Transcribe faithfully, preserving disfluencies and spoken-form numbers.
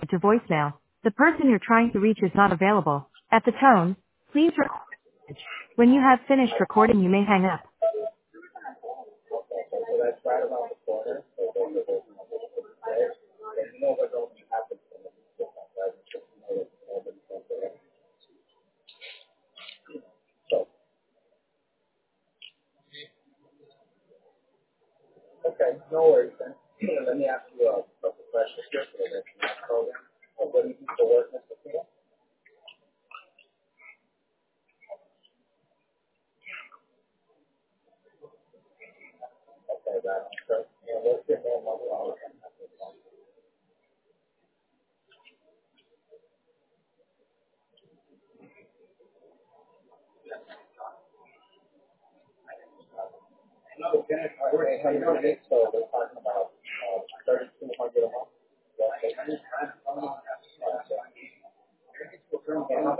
to voicemail. The person you're trying to reach is not available. At the tone, please record. When you have finished recording, you may hang up. Okay, no worries then. Let me ask you a couple questions here for the next program. Uh, What do you do for work, Mister Peter? Okay, right on, sir. And what's your name on the line? Okay, we're eight hundred units, so we're talking about uh, thirty-two hundred a month. That's it. Uh, so- And how